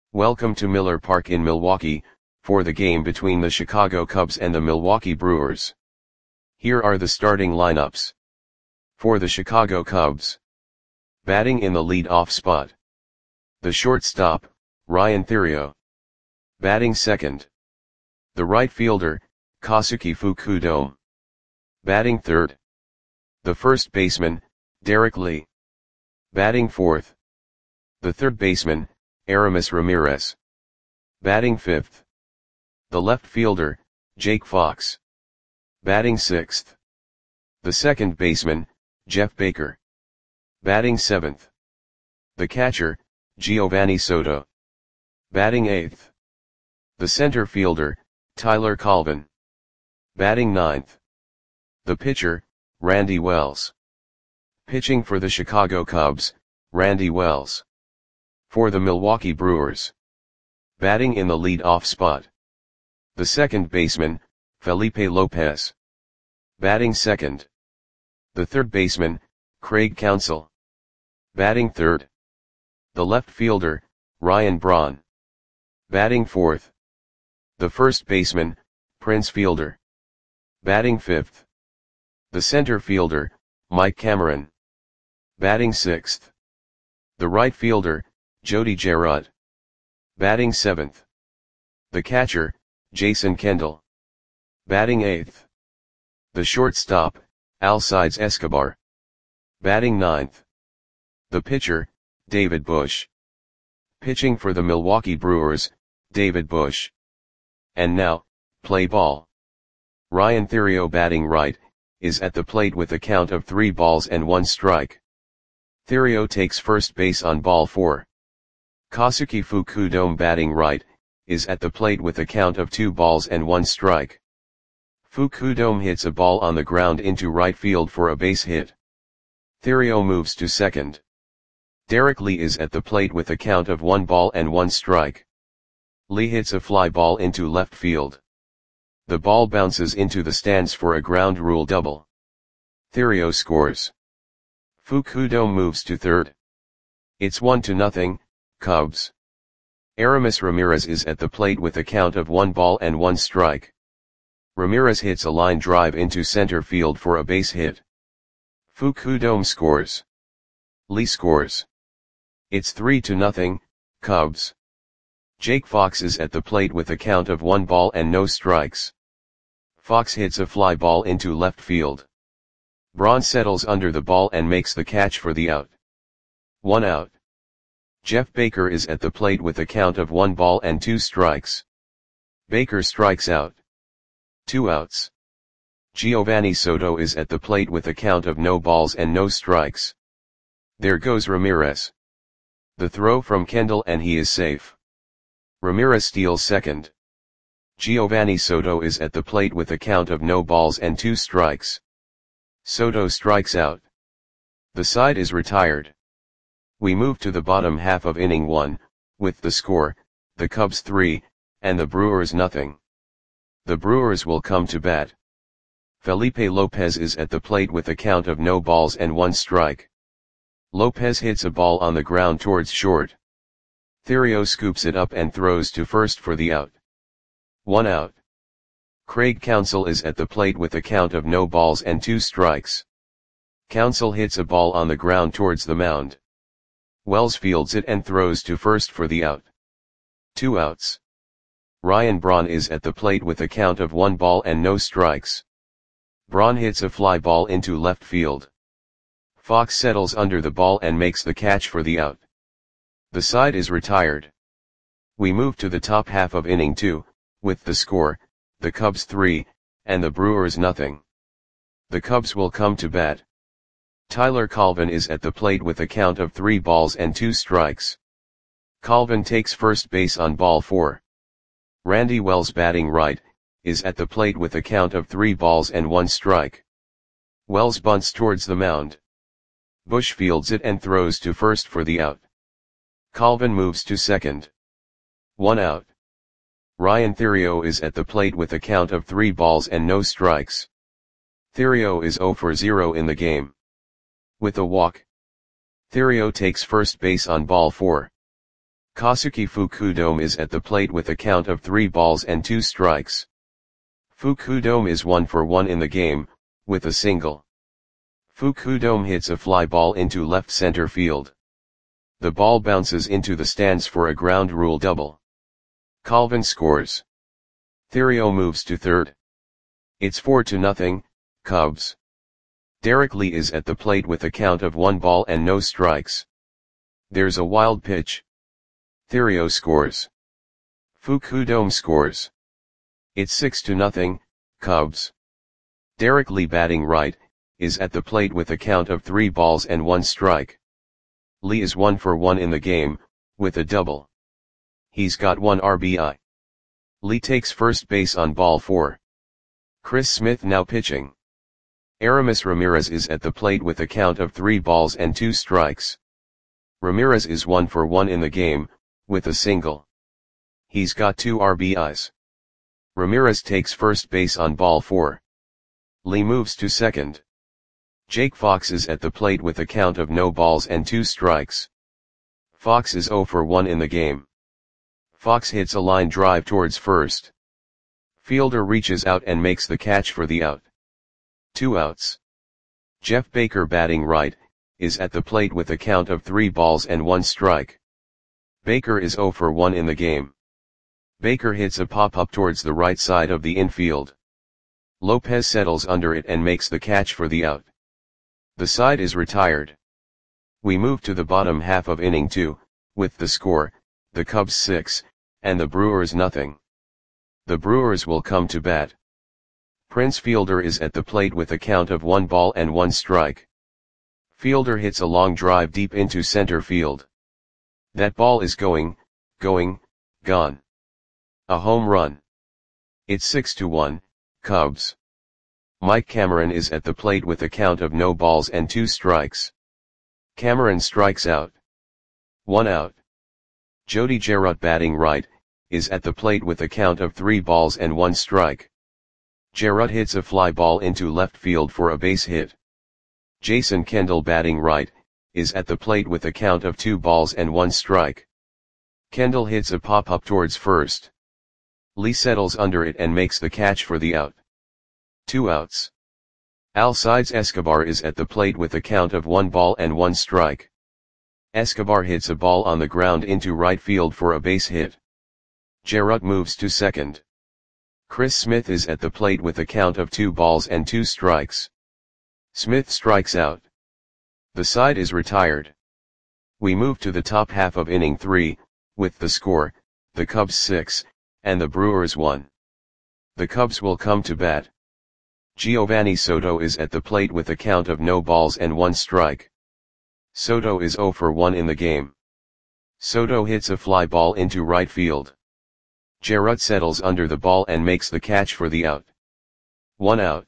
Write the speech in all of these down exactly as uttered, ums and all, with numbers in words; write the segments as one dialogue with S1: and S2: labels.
S1: Welcome to Miller Park in Milwaukee, for the game between the Chicago Cubs and the Milwaukee Brewers. Here are the starting lineups. For the Chicago Cubs. Batting in the lead-off spot. The shortstop, Ryan Theriot. Batting second. The right fielder, Kosuke Fukudome. Batting third. The first baseman, Derek Lee. Batting fourth. The third baseman, Aramis Ramirez. Batting fifth. The left fielder, Jake Fox. Batting sixth. The second baseman, Jeff Baker. Batting seventh. The catcher, Giovanni Soto. Batting eighth. The center fielder, Tyler Colvin. Batting ninth. The pitcher, Randy Wells. Pitching for the Chicago Cubs, Randy Wells. For the Milwaukee Brewers. Batting in the lead-off spot. The second baseman, Felipe Lopez. Batting second. The third baseman, Craig Counsell. Batting third. The left fielder, Ryan Braun. Batting fourth. The first baseman, Prince Fielder. Batting fifth. The center fielder, Mike Cameron. Batting sixth. The right fielder, Jody Gerard. Batting seventh. The catcher, Jason Kendall. Batting eighth. The shortstop, Alcides Escobar. Batting ninth. The pitcher, David Bush. Pitching for the Milwaukee Brewers, David Bush. And now, play ball. Ryan Theriot batting right, is at the plate with a count of three balls and one strike. Theriot takes first base on ball four. Kosuke Fukudome batting right, is at the plate with a count of two balls and one strike. Fukudome hits a ball on the ground into right field for a base hit. Theriot moves to second. Derek Lee is at the plate with a count of one ball and one strike. Lee hits a fly ball into left field. The ball bounces into the stands for a ground rule double. Theriot scores. Fukudome moves to third. It's one to nothing, Cubs. Aramis Ramirez is at the plate with a count of one ball and one strike. Ramirez hits a line drive into center field for a base hit. Fukudome scores. Lee scores. It's three to nothing, Cubs. Jake Fox is at the plate with a count of one ball and no strikes. Fox hits a fly ball into left field. Braun settles under the ball and makes the catch for the out. One out. Jeff Baker is at the plate with a count of one ball and two strikes. Baker strikes out. Two outs. Giovanni Soto is at the plate with a count of no balls and no strikes. There goes Ramirez. The throw from Kendall and he is safe. Ramirez steals second. Giovanni Soto is at the plate with a count of no balls and two strikes. Soto strikes out. The side is retired. We move to the bottom half of inning one, with the score, the Cubs three, and the Brewers nothing. The Brewers will come to bat. Felipe Lopez is at the plate with a count of no balls and one strike. Lopez hits a ball on the ground towards short. Theriot scoops it up and throws to first for the out. One out. Craig Counsell is at the plate with a count of no balls and two strikes. Counsell hits a ball on the ground towards the mound. Wells fields it and throws to first for the out. Two outs. Ryan Braun is at the plate with a count of one ball and no strikes. Braun hits a fly ball into left field. Fox settles under the ball and makes the catch for the out. The side is retired. We move to the top half of inning two, with the score, the Cubs three, and the Brewers nothing. The Cubs will come to bat. Tyler Colvin is at the plate with a count of three balls and two strikes. Colvin takes first base on ball four. Randy Wells batting right, is at the plate with a count of three balls and one strike. Wells bunts towards the mound. Bush fields it and throws to first for the out. Colvin moves to second. One out. Ryan Theriot is at the plate with a count of three balls and no strikes. Theriot is zero for zero in the game. With a walk, Theriot takes first base on ball four. Kazuki Fukudome is at the plate with a count of three balls and two strikes. Fukudome is one for one in the game, with a single. Fukudome hits a fly ball into left center field. The ball bounces into the stands for a ground rule double. Calvin scores. Thairo moves to third. It's four to nothing, Cubs. Derek Lee is at the plate with a count of one ball and no strikes. There's a wild pitch. Thairo scores. Fukudome scores. It's six to nothing, Cubs. Derek Lee, batting right, is at the plate with a count of three balls and one strike. Lee is one for one in the game, with a double. He's got one R B I. Lee takes first base on ball four. Chris Smith now pitching. Aramis Ramirez is at the plate with a count of three balls and two strikes. Ramirez is one for one in the game, with a single. He's got two R B Is. Ramirez takes first base on ball four. Lee moves to second. Jake Fox is at the plate with a count of no balls and two strikes. Fox is zero for one in the game. Fox hits a line drive towards first. Fielder reaches out and makes the catch for the out. Two outs. Jeff Baker, batting right, is at the plate with a count of three balls and one strike. Baker is zero for one in the game. Baker hits a pop-up towards the right side of the infield. Lopez settles under it and makes the catch for the out. The side is retired. We move to the bottom half of inning two, with the score, the Cubs six, and the Brewers nothing. The Brewers will come to bat. Prince Fielder is at the plate with a count of one ball and one strike. Fielder hits a long drive deep into center field. That ball is going, going, gone. A home run. It's six to one, Cubs. Mike Cameron is at the plate with a count of no balls and two strikes. Cameron strikes out. One out. Jody Jarrett, batting right, is at the plate with a count of three balls and one strike. Jarrett hits a fly ball into left field for a base hit. Jason Kendall, batting right, is at the plate with a count of two balls and one strike. Kendall hits a pop-up towards first. Lee settles under it and makes the catch for the out. Two outs. Alcides Escobar is at the plate with a count of one ball and one strike. Escobar hits a ball on the ground into right field for a base hit. Jarrett moves to second. Chris Smith is at the plate with a count of two balls and two strikes. Smith strikes out. The side is retired. We move to the top half of inning three, with the score, the Cubs six, and the Brewers one. The Cubs will come to bat. Giovanni Soto is at the plate with a count of no balls and one strike. Soto is zero for one in the game. Soto hits a fly ball into right field. Jarrett settles under the ball and makes the catch for the out. One out.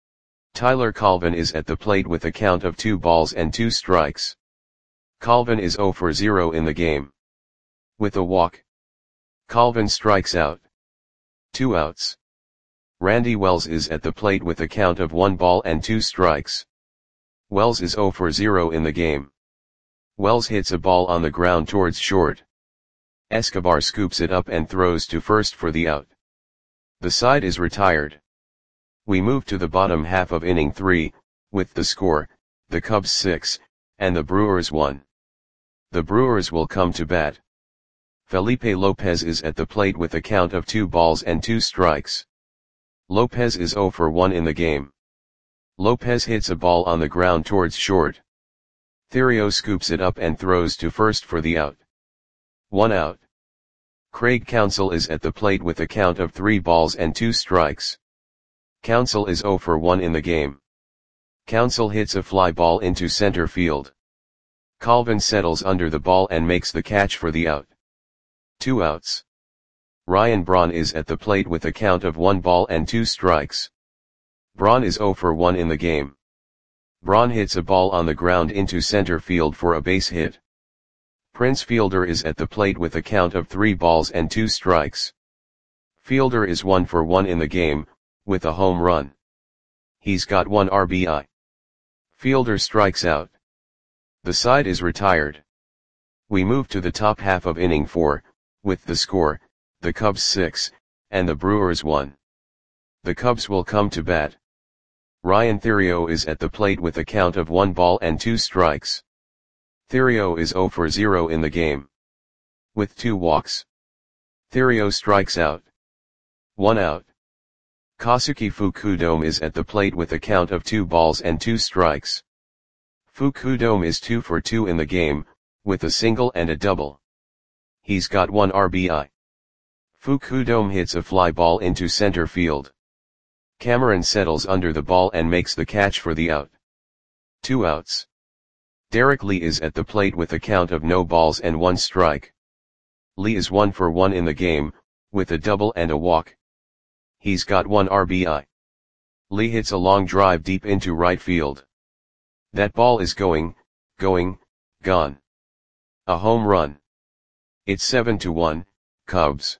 S1: Tyler Colvin is at the plate with a count of two balls and two strikes. Colvin is zero for zero in the game. With a walk, Colvin strikes out. Two outs. Randy Wells is at the plate with a count of one ball and two strikes. Wells is zero for zero in the game. Wells hits a ball on the ground towards short. Escobar scoops it up and throws to first for the out. The side is retired. We move to the bottom half of inning three, with the score, the Cubs six, and the Brewers one. The Brewers will come to bat. Felipe Lopez is at the plate with a count of two balls and two strikes. Lopez is zero for one in the game. Lopez hits a ball on the ground towards short. Thairo scoops it up and throws to first for the out. One out. Craig Counsell is at the plate with a count of three balls and two strikes. Counsell is zero for one in the game. Counsell hits a fly ball into center field. Colvin settles under the ball and makes the catch for the out. Two outs. Ryan Braun is at the plate with a count of one ball and two strikes. Braun is zero for one in the game. Braun hits a ball on the ground into center field for a base hit. Prince Fielder is at the plate with a count of three balls and two strikes. Fielder is one for one in the game, with a home run. He's got one R B I. Fielder strikes out. The side is retired. We move to the top half of inning four, with the score, the Cubs six, and the Brewers one. The Cubs will come to bat. Ryan Theriot is at the plate with a count of one ball and two strikes. Theriot is zero for zero in the game, with two walks. Theriot strikes out. One out. Kosuke Fukudome is at the plate with a count of two balls and two strikes. Fukudome is two for two in the game, with a single and a double. He's got one R B I. Fukudome hits a fly ball into center field. Cameron settles under the ball and makes the catch for the out. Two outs. Derek Lee is at the plate with a count of no balls and one strike. Lee is one for one in the game, with a double and a walk. He's got one R B I. Lee hits a long drive deep into right field. That ball is going, going, gone. A home run. It's seven to one, Cubs.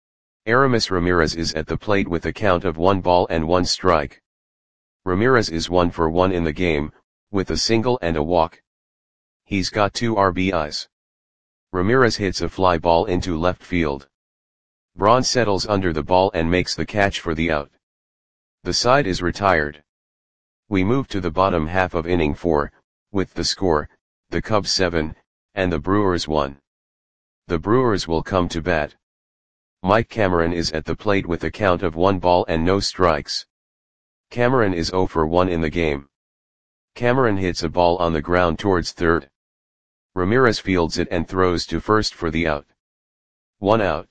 S1: Aramis Ramirez is at the plate with a count of one ball and one strike. Ramirez is one for one in the game, with a single and a walk. He's got two R B Is. Ramirez hits a fly ball into left field. Braun settles under the ball and makes the catch for the out. The side is retired. We move to the bottom half of inning four, with the score, the Cubs seven, and the Brewers one. The Brewers will come to bat. Mike Cameron is at the plate with a count of one ball and no strikes. Cameron is zero for one in the game. Cameron hits a ball on the ground towards third. Ramirez fields it and throws to first for the out. One out.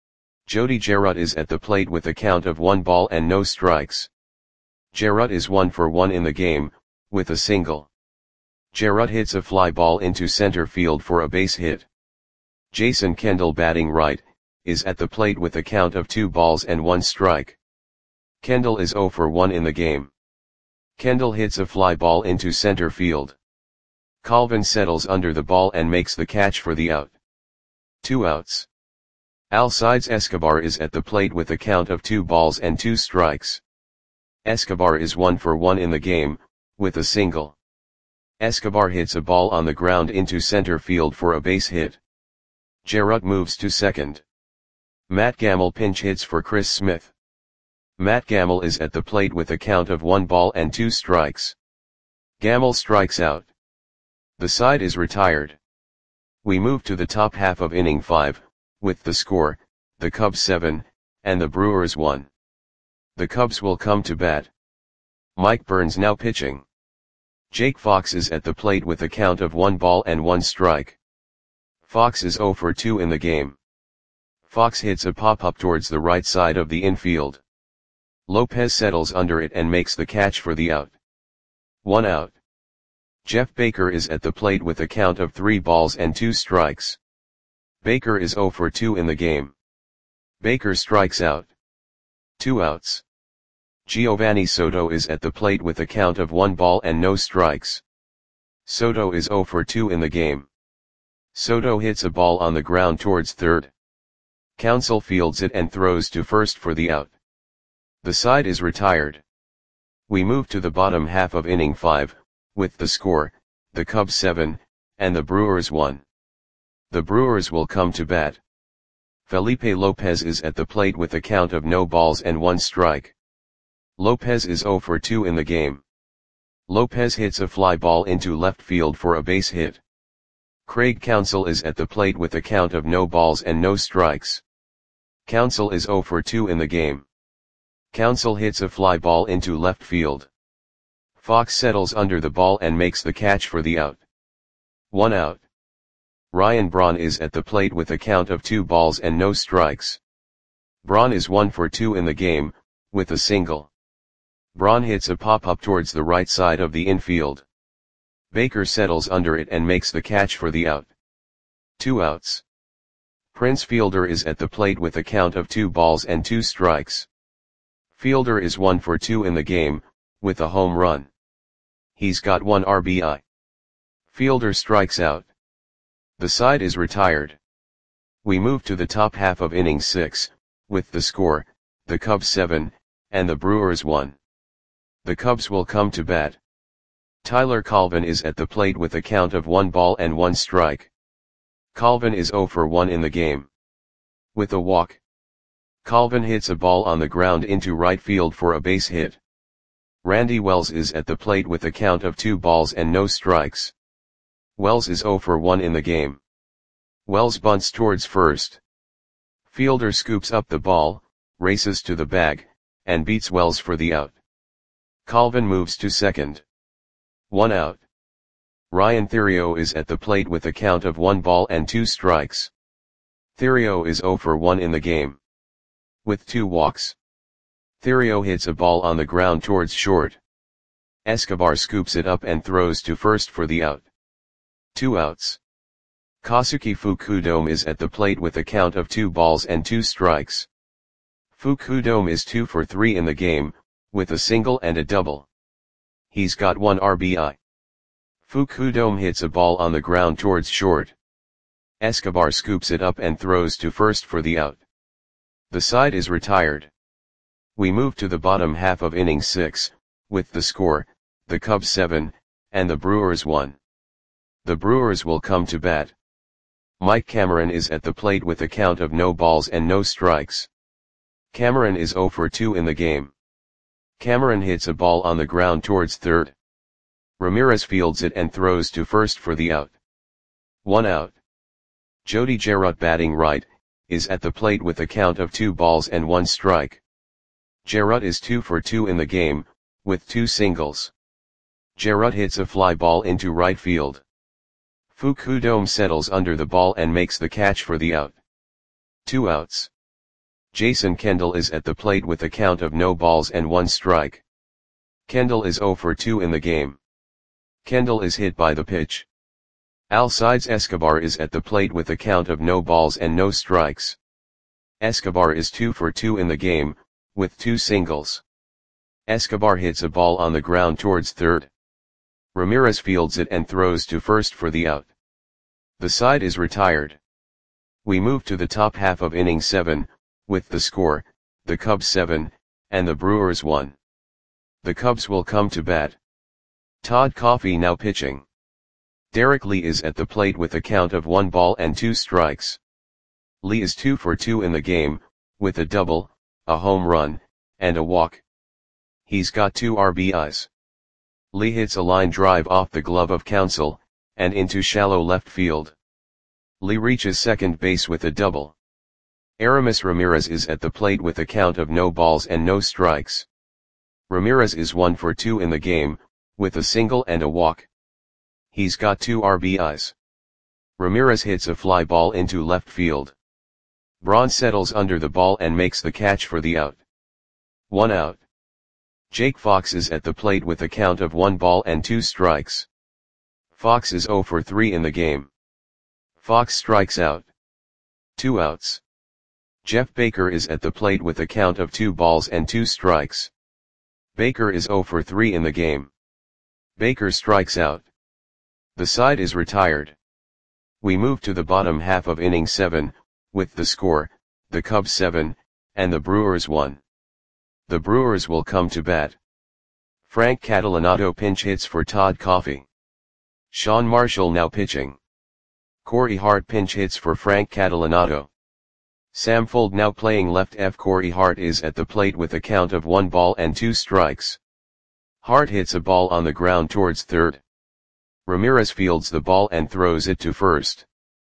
S1: Jody Gerut is at the plate with a count of one ball and no strikes. Gerut is one for one in the game, with a single. Gerut hits a fly ball into center field for a base hit. Jason Kendall, batting right, is at the plate with a count of two balls and one strike. Kendall is zero for one in the game. Kendall hits a fly ball into center field. Colvin settles under the ball and makes the catch for the out. Two outs. Alcides Escobar is at the plate with a count of two balls and two strikes. Escobar is one for one in the game, with a single. Escobar hits a ball on the ground into center field for a base hit. Gerut moves to second. Matt Gamble pinch hits for Chris Smith. Matt Gamble is at the plate with a count of one ball and two strikes. Gamble strikes out. The side is retired. We move to the top half of inning five, with the score, the Cubs seven, and the Brewers one. The Cubs will come to bat. Mike Burns now pitching. Jake Fox is at the plate with a count of one ball and one strike. Fox is zero for two in the game. Fox hits a pop-up towards the right side of the infield. Lopez settles under it and makes the catch for the out. One out. Jeff Baker is at the plate with a count of three balls and two strikes. Baker is zero for two in the game. Baker strikes out. Two outs. Giovanni Soto is at the plate with a count of one ball and no strikes. Soto is zero for two in the game. Soto hits a ball on the ground towards third. Counsell fields it and throws to first for the out. The side is retired. We move to the bottom half of inning five, with the score, the Cubs seven, and the Brewers one. The Brewers will come to bat. Felipe Lopez is at the plate with a count of no balls and one strike. Lopez is zero for two in the game. Lopez hits a fly ball into left field for a base hit. Craig Counsell is at the plate with a count of no balls and no strikes. Counsell is zero for two in the game. Counsell hits a fly ball into left field. Fox settles under the ball and makes the catch for the out. One out. Ryan Braun is at the plate with a count of two balls and no strikes. Braun is one for two in the game, with a single. Braun hits a pop-up towards the right side of the infield. Baker settles under it and makes the catch for the out. Two outs. Prince Fielder is at the plate with a count of two balls and two strikes. Fielder is one for two in the game, with a home run. He's got one R B I. Fielder strikes out. The side is retired. We move to the top half of inning six, with the score, the Cubs seven, and the Brewers one. The Cubs will come to bat. Tyler Colvin is at the plate with a count of one ball and one strike. Colvin is zero for one in the game. With a walk, Colvin hits a ball on the ground into right field for a base hit. Randy Wells is at the plate with a count of two balls and no strikes. Wells is zero for one in the game. Wells bunts towards first. Fielder scoops up the ball, races to the bag, and beats Wells for the out. Colvin moves to second. One out. Ryan Theriot is at the plate with a count of one ball and two strikes. Theriot is zero for one in the game. With two walks, Theriot hits a ball on the ground towards short. Escobar scoops it up and throws to first for the out. Two outs. Kosuke Fukudome is at the plate with a count of two balls and two strikes. Fukudome is two for three in the game, with a single and a double. He's got one R B I. Fukudome hits a ball on the ground towards short. Escobar scoops it up and throws to first for the out. The side is retired. We move to the bottom half of inning six, with the score, the Cubs seven, and the Brewers one. The Brewers will come to bat. Mike Cameron is at the plate with a count of no balls and no strikes. Cameron is zero for two in the game. Cameron hits a ball on the ground towards third. Ramirez fields it and throws to first for the out. One out. Jody Gerut, batting right, is at the plate with a count of two balls and one strike. Gerut is two for two in the game, with two singles. Gerut hits a fly ball into right field. Fukudome settles under the ball and makes the catch for the out. Two outs. Jason Kendall is at the plate with a count of no balls and one strike. Kendall is zero for two in the game. Kendall is hit by the pitch. Alcides Escobar is at the plate with a count of no balls and no strikes. Escobar is two for two in the game, with two singles. Escobar hits a ball on the ground towards third. Ramirez fields it and throws to first for the out. The side is retired. We move to the top half of inning seven, with the score, the Cubs seven, and the Brewers one. The Cubs will come to bat. Todd Coffey now pitching. Derek Lee is at the plate with a count of one ball and two strikes. Lee is two for two in the game, with a double, a home run, and a walk. He's got two R B Is. Lee hits a line drive off the glove of Counsell, and into shallow left field. Lee reaches second base with a double. Aramis Ramirez is at the plate with a count of no balls and no strikes. Ramirez is one for two in the game, with a single and a walk. He's got two R B Is. Ramirez hits a fly ball into left field. Braun settles under the ball and makes the catch for the out. One out. Jake Fox is at the plate with a count of one ball and two strikes. Fox is zero for three in the game. Fox strikes out. Two outs. Jeff Baker is at the plate with a count of two balls and two strikes. Baker is zero for three in the game. Baker strikes out. The side is retired. We move to the bottom half of inning seven, with the score, the Cubs seven, and the Brewers one. The Brewers will come to bat. Frank Catalanato pinch hits for Todd Coffey. Sean Marshall now pitching. Corey Hart pinch hits for Frank Catalanato. Sam Fuld now playing left. F. Corey Hart is at the plate with a count of one ball and two strikes. Hart hits a ball on the ground towards third. Ramirez fields the ball and throws it to first.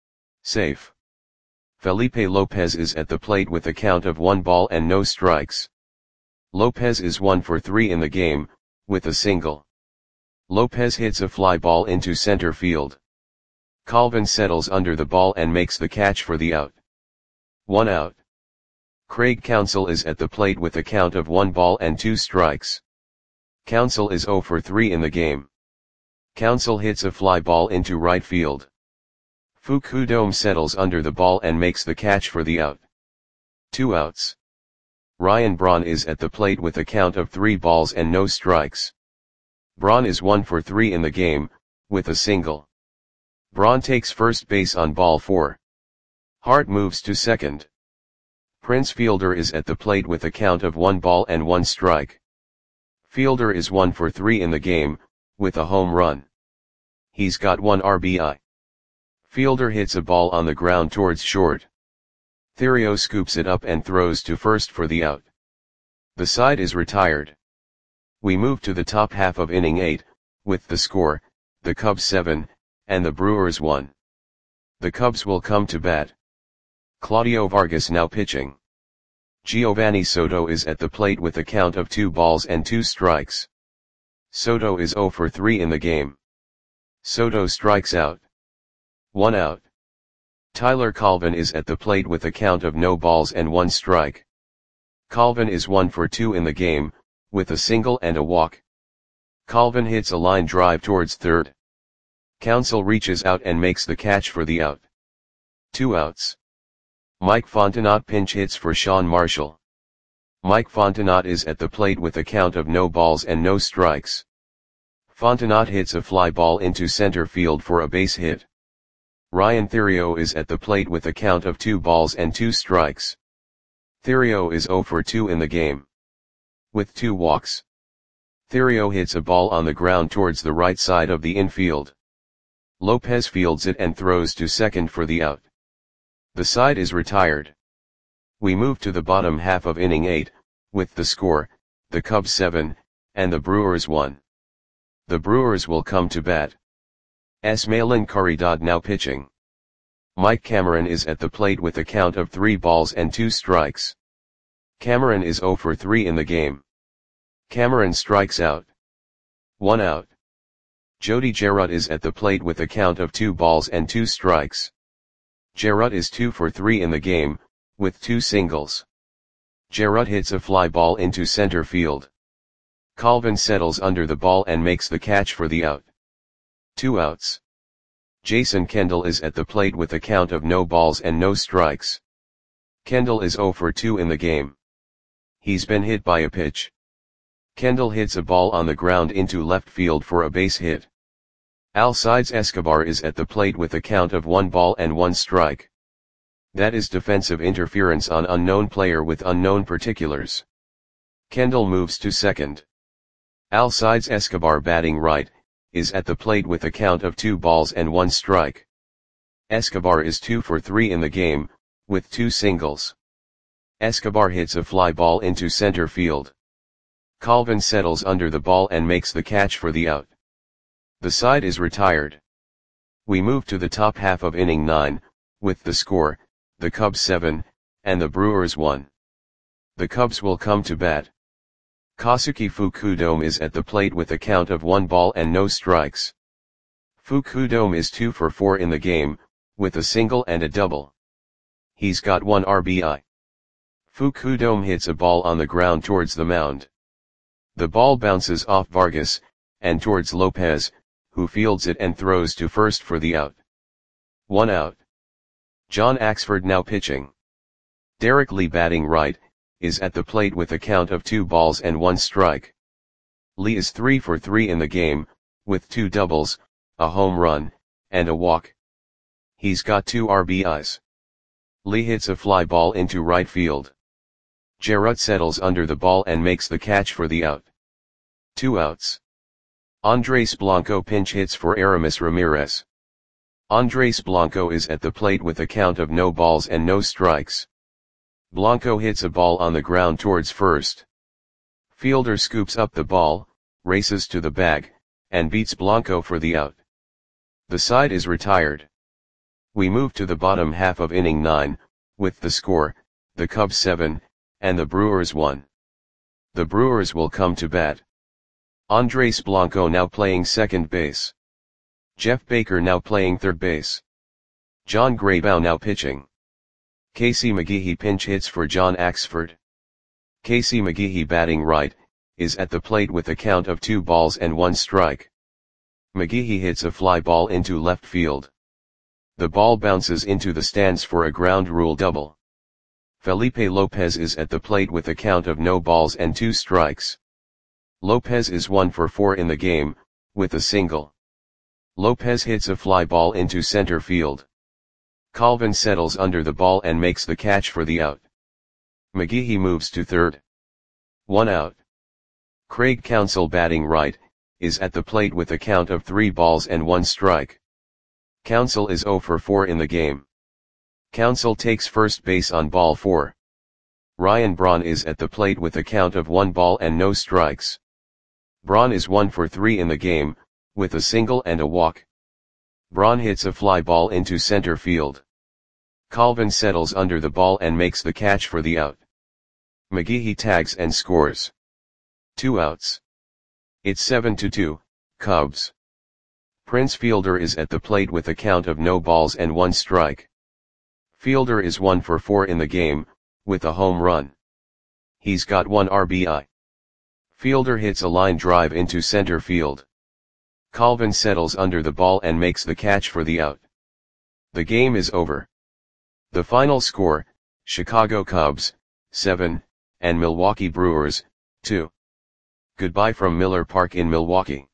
S1: Safe. Felipe Lopez is at the plate with a count of one ball and no strikes. Lopez is one for three in the game, with a single. Lopez hits a fly ball into center field. Colvin settles under the ball and makes the catch for the out. One out. Craig Counsell is at the plate with a count of one ball and two strikes. Counsell is zero for three in the game. Counsell hits a fly ball into right field. Fukudome settles under the ball and makes the catch for the out. Two outs. Ryan Braun is at the plate with a count of three balls and no strikes. Braun is one for three in the game, with a single. Braun takes first base on ball four. Hart moves to second. Prince Fielder is at the plate with a count of one ball and one strike. Fielder is one for three in the game, with a home run. He's got one R B I. Fielder hits a ball on the ground towards short. Therio scoops it up and throws to first for the out. The side is retired. We move to the top half of inning eight, with the score, the Cubs seven, and the Brewers one. The Cubs will come to bat. Claudio Vargas now pitching. Giovanni Soto is at the plate with a count of two balls and two strikes. Soto is zero for three in the game. Soto strikes out. One out. Tyler Colvin is at the plate with a count of no balls and one strike. Colvin is one for two in the game, with a single and a walk. Colvin hits a line drive towards third. Counsell reaches out and makes the catch for the out. Two outs. Mike Fontenot pinch hits for Sean Marshall. Mike Fontenot is at the plate with a count of no balls and no strikes. Fontenot hits a fly ball into center field for a base hit. Ryan Therio is at the plate with a count of two balls and two strikes. Therio is zero for two in the game. With two walks. Therio hits a ball on the ground towards the right side of the infield. Lopez fields it and throws to second for the out. The side is retired. We move to the bottom half of inning eight, with the score, the Cubs seven, and the Brewers one. The Brewers will come to bat. Esmaelan Caridad now pitching. Mike Cameron is at the plate with a count of three balls and two strikes. Cameron is zero for three in the game. Cameron strikes out. One out. Jody Gerut is at the plate with a count of two balls and two strikes. Gerut is two for three in the game, with two singles. Gerut hits a fly ball into center field. Colvin settles under the ball and makes the catch for the out. Two outs. Jason Kendall is at the plate with a count of no balls and no strikes. Kendall is zero for two in the game. He's been hit by a pitch. Kendall hits a ball on the ground into left field for a base hit. Alcides Escobar is at the plate with a count of one ball and one strike. That is defensive interference on unknown player with unknown particulars. Kendall moves to second. Alcides Escobar batting right, is at the plate with a count of two balls and one strike. Escobar is two for three in the game, with two singles. Escobar hits a fly ball into center field. Colvin settles under the ball and makes the catch for the out. The side is retired. We move to the top half of inning nine, with the score, the Cubs seven, and the Brewers one. The Cubs will come to bat. Kosuke Fukudome is at the plate with a count of one ball and no strikes. Fukudome is two for four in the game, with a single and a double. He's got one R B I. Fukudome hits a ball on the ground towards the mound. The ball bounces off Vargas, and towards Lopez, who fields it and throws to first for the out. One out. John Axford now pitching. Derek Lee batting right, is at the plate with a count of two balls and one strike. Lee is three for three in the game, with two doubles, a home run, and a walk. He's got two R B Is. Lee hits a fly ball into right field. Gerut settles under the ball and makes the catch for the out. Two outs. Andres Blanco pinch hits for Aramis Ramirez. Andres Blanco is at the plate with a count of no balls and no strikes. Blanco hits a ball on the ground towards first. Fielder scoops up the ball, races to the bag, and beats Blanco for the out. The side is retired. We move to the bottom half of inning nine, with the score, the Cubs seven, and the Brewers one. The Brewers will come to bat. Andres Blanco now playing second base. Jeff Baker now playing third base. John Graybow now pitching. Casey McGehee pinch hits for John Axford. Casey McGehee batting right, is at the plate with a count of two balls and one strike. McGehee hits a fly ball into left field. The ball bounces into the stands for a ground rule double. Felipe Lopez is at the plate with a count of no balls and two strikes. Lopez is one for four in the game, with a single. Lopez hits a fly ball into center field. Colvin settles under the ball and makes the catch for the out. McGehee moves to third. One out. Craig Counsell batting right, is at the plate with a count of three balls and one strike. Counsell is zero for four in the game. Counsell takes first base on ball four. Ryan Braun is at the plate with a count of one ball and no strikes. Braun is one for three in the game, with a single and a walk. Braun hits a fly ball into center field. Colvin settles under the ball and makes the catch for the out. McGehee tags and scores. Two outs. It's seven to two, Cubs. Prince Fielder is at the plate with a count of no balls and one strike. Fielder is one for four in the game, with a home run. He's got one R B I. Fielder hits a line drive into center field. Colvin settles under the ball and makes the catch for the out. The game is over. The final score, Chicago Cubs, seven, and Milwaukee Brewers, two. Goodbye from Miller Park in Milwaukee.